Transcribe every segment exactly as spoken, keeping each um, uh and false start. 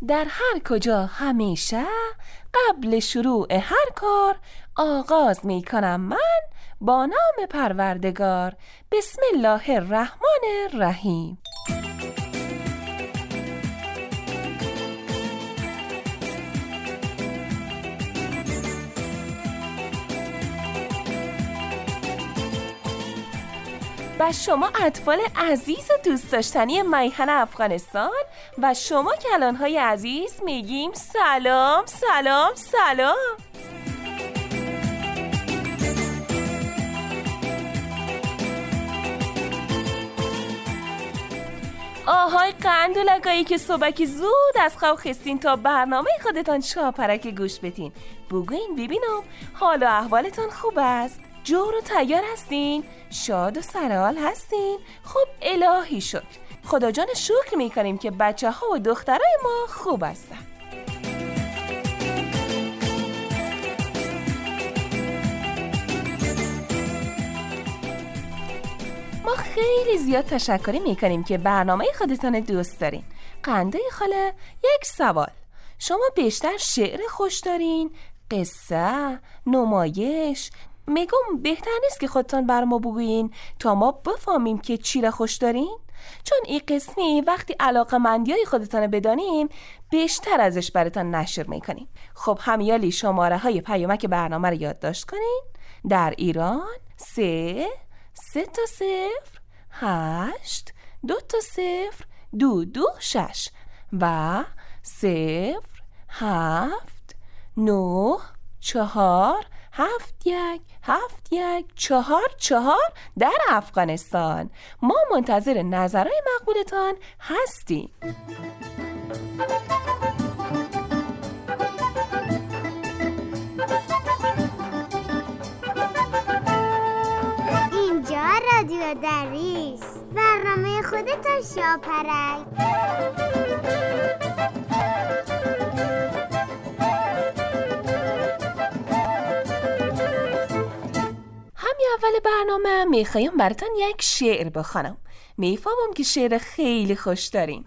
در هر کجا همیشه قبل شروع هر کار آغاز می کنم من با نام پروردگار. بسم الله الرحمن الرحیم. و شما اطفال عزیز و دوست داشتنی میهن افغانستان و شما کلانهای عزیز میگیم سلام سلام سلام. آهای قندولگایی که صبحی زود از خواب خستین تا برنامه خودتان شاپرک گوش بدین. بگوین ببینم حال و احوالتان خوب است؟ جور و تیار هستین؟ شاد و سرحال هستین؟ خب الهی شکر. خدا جان شکر میکنیم که بچه ها و دخترای ما خوب هستن. ما خیلی زیاد تشکری میکنیم که برنامه خودتان دوست دارین. قنده خاله، یک سوال. شما بیشتر شعر خوش دارین؟ قصه؟ نمایش؟ میگم بهتر نیست که خودتان بر ما بگویین تا ما بفهمیم که چی را خوش دارین؟ چون این قسمی وقتی علاقه‌مندیای خودتان بدانیم بیشتر ازش براتان نشر میکنیم. خب همیالی شماره های پیامک برنامه رو یادداشت کنین. در ایران سه سه تا صفر هشت دو تا صفر دو دو شش و صفر هفت نه چهار هفت یک هفت یک چهار چهار در افغانستان. ما منتظر نظرهای مقبولتان هستیم. اینجا رادیو دریس، برنامه خودتان شاپرک. اول برنامه میخوایم براتون یک شعر بخونم. میفهمم که شعر خیلی خوش دارین.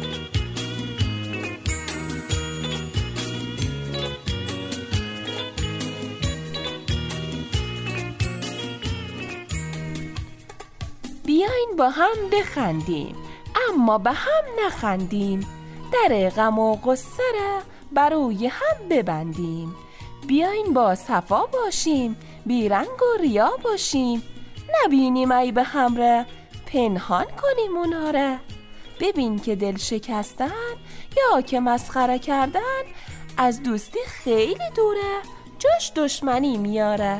بیاین با هم بخندیم اما به هم نخندیم، در غم و غصه را بروی هم ببندیم. بیاین با صفا باشیم، بیرنگ و ریا باشیم، نبینیم عیب هم را پنهان کنیم اونا را. ببین که دل شکستن یا که مسخره کردن از دوستی خیلی دوره، جاش دشمنی میاره.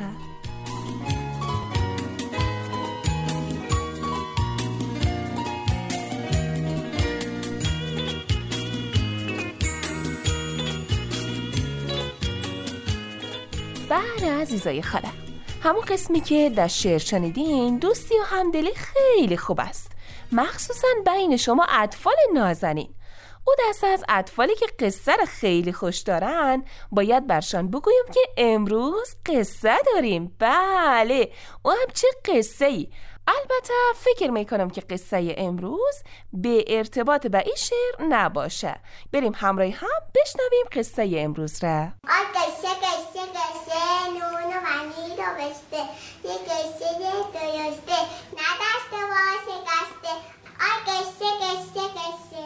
بله عزیزای خاله، همون قسمی که در شعر شنیدین دوستی و همدلی خیلی خوب است، مخصوصا بین شما اطفال نازنین. او دسته از اطفالی که قصه را خیلی خوش دارن باید برشان بگویم که امروز قصه داریم. بله، او هم چه قصه ای. البته فکر میکنم که قصه امروز به ارتباط به این شعر نباشه. بریم همراه هم بشنویم قصه امروز را. آی قصه قصه قصه نون و ونی رو بسته، یه قصه درسته ندسته واسه قصده. آی قصه قصه قصه.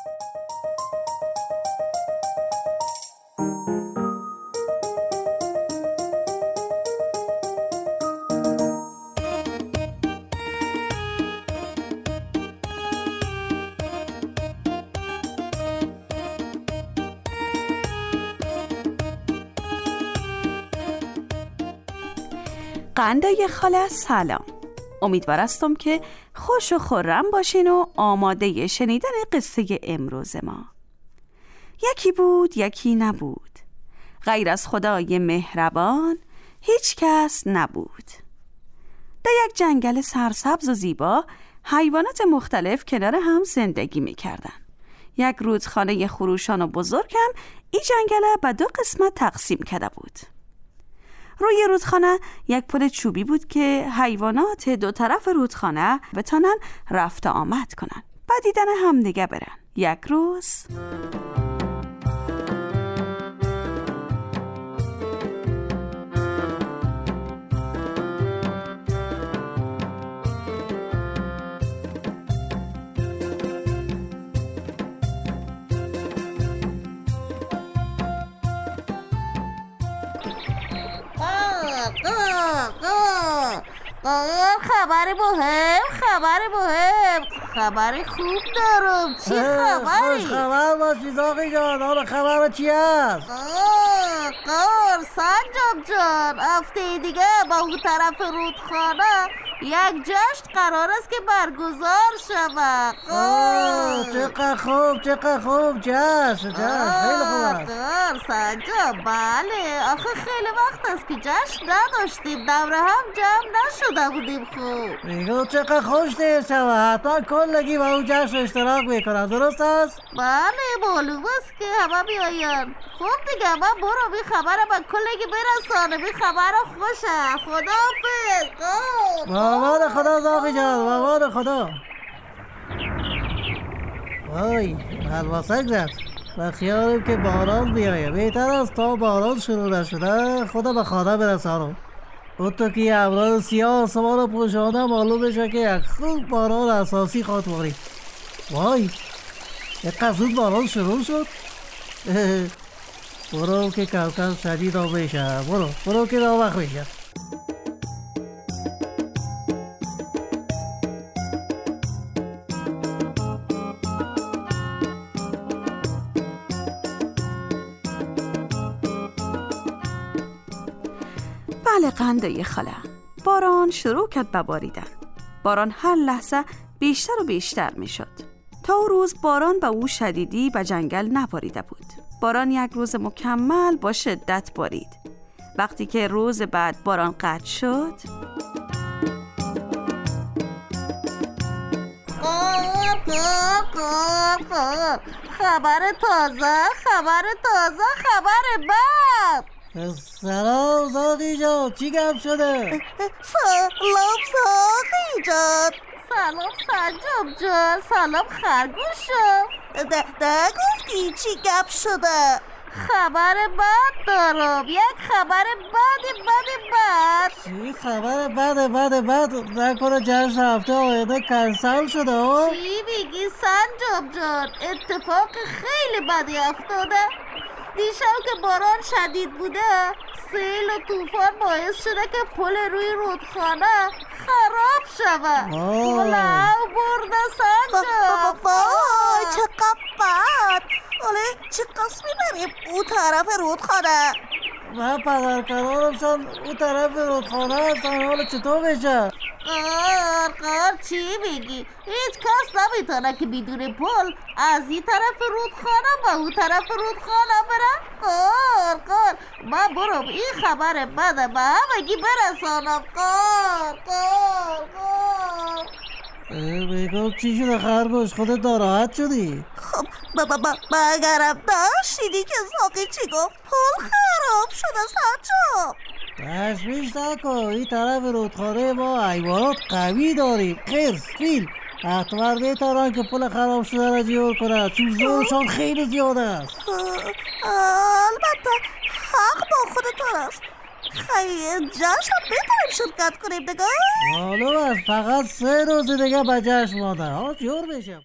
قندای خاله سلام. امیدوارستم که خوش و خرم باشین و آماده شنیدن قصه امروز ما. یکی بود یکی نبود، غیر از خدای مهربان هیچ کس نبود. در یک جنگل سرسبز و زیبا حیوانات مختلف کنار هم زندگی می کردن. یک رودخانه خروشان و بزرگ هم این جنگل به دو قسمت تقسیم کرده بود. روی رودخانه یک پل چوبی بود که حیوانات دو طرف رودخانه بتانن رفت آمد کنن، بعد دیدن هم دیگه برن. یک روز قار خبر مهم خبر مهم خبر خوب دارم. چی خبری؟ خوش خبر باشی زاغی جان. حالا خبر چی هست؟ قار سنجاب جان، هفته دیگه با اون طرف رودخانه یک جشن قرار است که برگزار شود. چقدر خوب چقدر خوب. جشن جشن خیلی خوب است. قار سنجاب بله، آخه خیلی وقت است که جشن نداشتیم، دوره هم جمع نشده بودیم. خوب میگو چقدر خوش دیر شود. حتما کلگی با اون جشن اشتراک میکنن، درست است؟ بله معلوم است که همه بیاین. خب دیگه من برو بی خبر با کلگی برسانه، بی خبر خوشه. خداحافظ. بابا خدا زاغی جان، بابا خدا. وای الواسک زد و خیالیم که باران بیایه. بهتر است تا باران شروع نشده خدا به خانه برسانم. اون تو که یه ابرار سیاه آسمان رو پوشانده معلوم بشه که یک خوب باران اساسی خواد باری. وای یک قصود باران شروع شد. برو که کم کم شدید آب بشه. برو برو که نامخ بشه. بله قنده خاله، باران شروع کرد به باریدن. باران هر لحظه بیشتر و بیشتر می شد. تا او روز باران به او شدیدی به جنگل نباریده بود. باران یک روز مکمل با شدت بارید. وقتی که روز بعد باران قطع شد، خبر تازه خبر تازه خبر بد. سلام زاغی جان، چی گپ شده؟ سلام زاغی جان. سلام سنجاب جان. سلام خرگوشم. نگفتی چی گپ شده؟ خبر بد دارم، یک خبر بد بد بد. چی خبر بد بد بد؟ نکنه جشن هفته آینده کنسل شده؟ چی میگی سنجاب جان؟ اتفاق خیلی بدی افتاده. دیشب که باران شدید بوده، سیل و طوفان باعث شده که پل روی رودخانه خراب شود. پل او برده سنجاب. وای چقدر بد. حالا چه قسمی بریم اون طرف رودخانه؟ من پدرکدارمشان اون طرف رودخانه هستن. حالا چطور بشه؟ قار قار چی میگی؟ هیچ کس نمیتونه که بدون پل از این طرف رودخانه با اون طرف رودخانه بره. قار قار من برم این خبر بده به همگی برسانم. قار قار قار بگو چی شده خرگوش؟ خودت ناراحت شدی؟ خب بابا با اگرم نشیدی که زاغی چی گفت؟ پل خراب شده سنجاب. تشویش نکن، این طرف رودخانه ما حیوانات قوی داریم. خرس، فیل حتما میتونن که پل خراب شده را جور کنن، چون زورشان خیلی زیاد است. البته حق با خودتون است. خیلی جشن هم میتونیم شرکت کنیم دیگه. معلوم است، فقط سه روز دیگه به جشن مانده. ها جور بشم.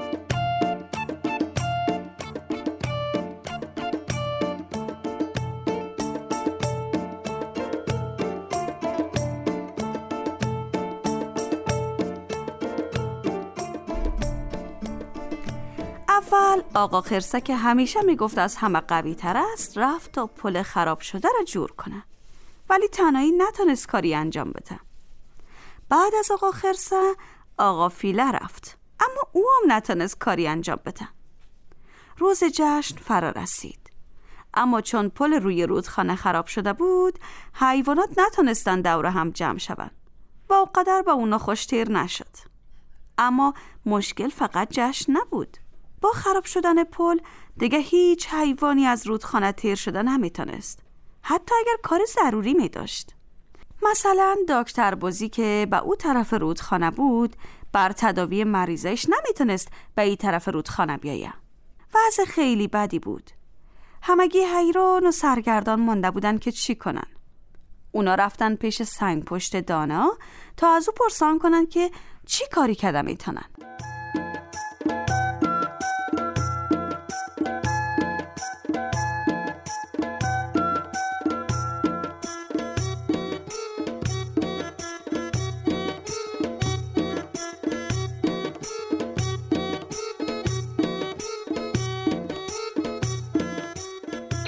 اول آقا خرسه که همیشه میگفت از همه قوی تر است، رفت تا پل خراب شده را جور کنه، ولی تنهایی نتونست کاری انجام بده. بعد از آقا خرسه آقا فیله رفت، اما او هم نتونست کاری انجام بده. روز جشن فرا رسید، اما چون پل روی رودخانه خراب شده بود، حیوانات نتونستن دور هم جمع شوند و اونقدر به اونا خوشتیر نشد. اما مشکل فقط جشن نبود. با خراب شدن پل دیگه هیچ حیوانی از رودخانه تیر شده نمیتونست، حتی اگر کار ضروری می داشت. مثلا دکتر بزی که به او طرف رودخانه بود، بر تداوی مریضش نمیتونست به این طرف رودخانه بیایه. وضع خیلی بدی بود. همگی حیران و سرگردان مونده بودن که چی کنن. اونا رفتن پیش سنگ پشت دانا تا از او پرسان کنن که چی کاری کرده میتونن.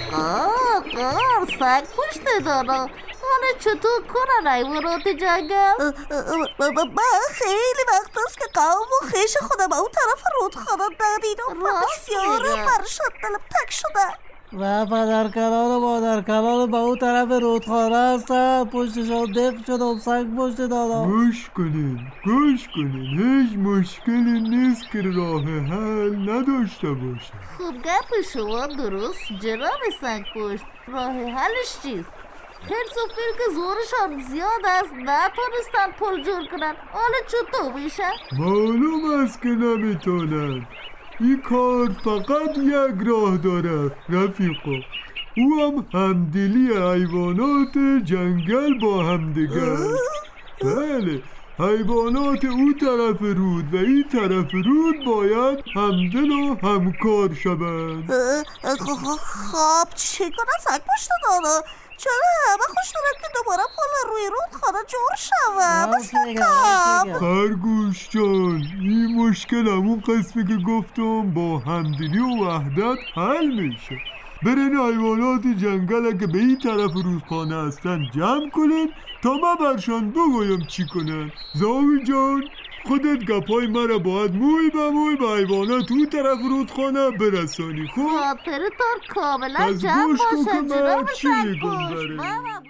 قار قار سگ پشت دانا، حالا چطور کنن حیوانات جنگل؟ من خیلی وقت است که قوم و خیش خودم اون طرف رودخانه ندیدم و بسیار برشان دلم تک شده. و پدرکلان و مادرکلان با اون طرف رودخانه هستن، پشتشان دق شد و سگ پشت دانا. گوش کنین گوش کنین، هیچ مشکلی نیست که راه حل نداشته باشه. خب گپ شما درست جناب سگ پشت، راه حلش چیست؟ خرس و فیل که زورشان زیاد است نتونستن پل جور کنن، حالا چطور میشه؟ معلوم است که نمیتونن. این کار فقط یک راه داره رفیقا، او هم همدلی حیوانات جنگل با همدیگر. بله، حیوانات او طرف رود و این طرف رود باید همدل و همکار شوند. خب چی کنه سگ پشت دانا؟ چرا همه خوش دارم که دوباره پل روی رودخانه جور شوه مثل قبل؟ خرگوش جان، این مشکل همون قسمی که گفتم با همدلی و وحدت حل میشه. برین حیوانات جنگل که به این طرف رودخانه هستن جمع کنن تا من برشان بگویم چی کنن. زاوی جان، خودت گپای مرا باید موی به موی به حیوانات اون طرف رودخانه برسانی. خب خاطرتان کاملا جمع باشه جناب سگ پشت.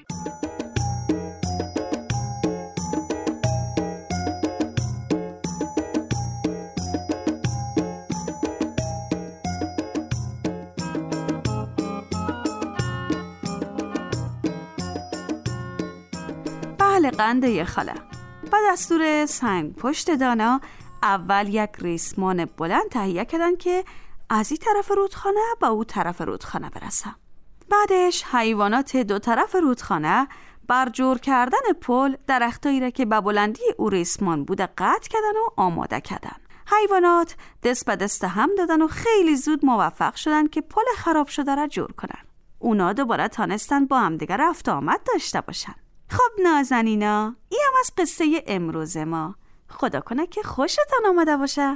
بله قنده خاله. با دستور سنگ پشت دانا اول یک ریسمان بلند تهیه کردن که از این طرف رودخانه با او طرف رودخانه برسن. بعدش حیوانات دو طرف رودخانه بر جور کردن پل درختایی را که به بلندی او ریسمان بوده قطع کردن و آماده کردن. حیوانات دست به دست هم دادن و خیلی زود موفق شدن که پل خراب شده را جور کنن. اونا دوباره تانستن با هم دیگر رفت آمد داشته باشن. خب نازنینا، این هم از قصه امروز ما. خدا کنه که خوشتان آمده باشه.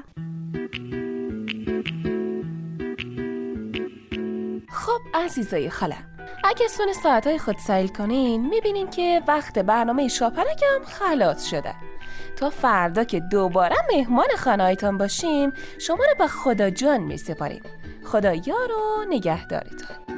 خب عزیزای خاله، اگه سون ساعتهای خود سیل کنین میبینین که وقت برنامه شاپرک هم خلاص شده. تا فردا که دوباره مهمان خانه‌هایتان باشیم شما رو به خدا جان میسپاریم. خدا یار و نگهدارتان.